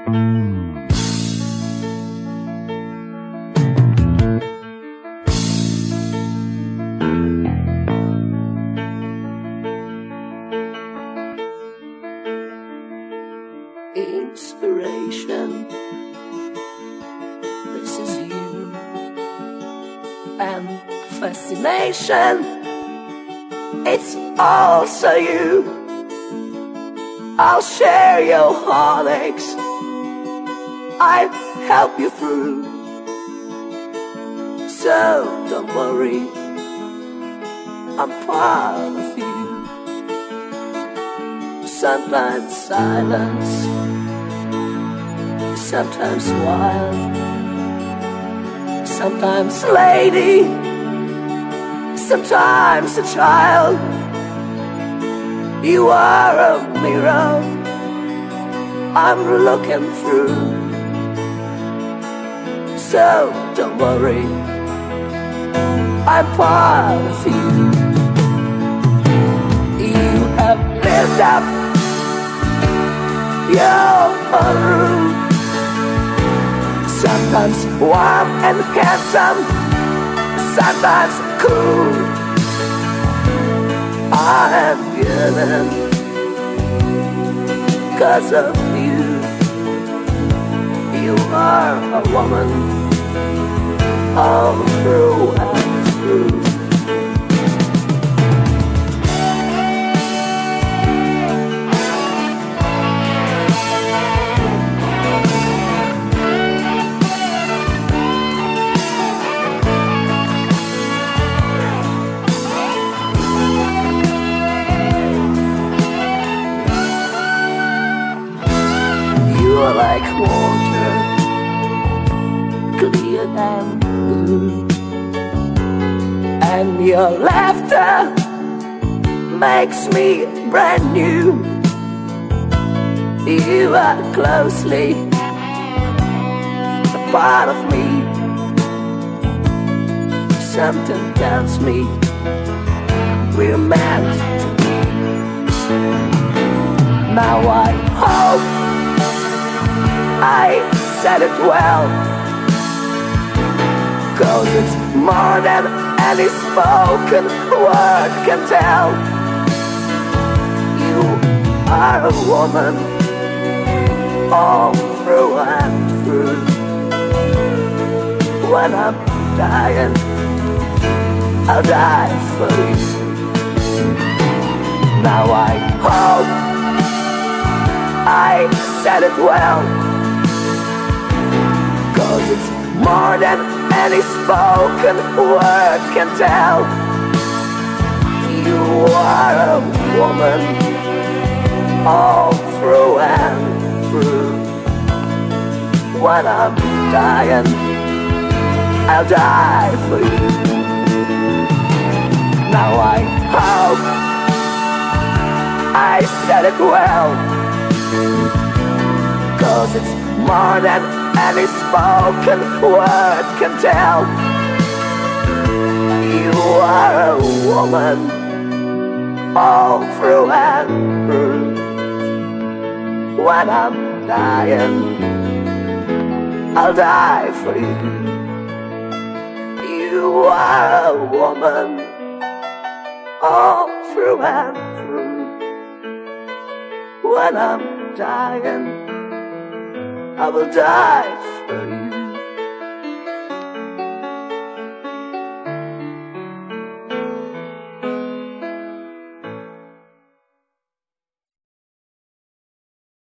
Inspiration, this is you. And fascination, it's also you. I'll share your heartaches, I'll help you through. So don't worry, I'm part of you. Sometimes silence, sometimes wild, sometimes lady, sometimes a child. You are a mirror I'm looking through. So don't worry, I'm part of you. You have lived up your room, sometimes warm and handsome, sometimes cool. I am yearning 'cause of you. You are a woman all through and through. You're like water, clear and blue, and your laughter makes me brand new. You are closely a part of me. Something tells me we're meant to be. Now I hope I said it well, 'cause it's more than any spoken word can tell. You are a woman all through and through. When I'm dying, I'll die for you. Now I hope I said it well, 'cause it's more than any spoken word can tell. You are a woman all through and through. When I'm dying, I'll die for you. Now I hope I said it well, 'cause it's more than any spoken word can tell. You are a woman all through and through. When I'm dying, I'll die for you. You are a woman all through and through. When I'm dying, I will die for you.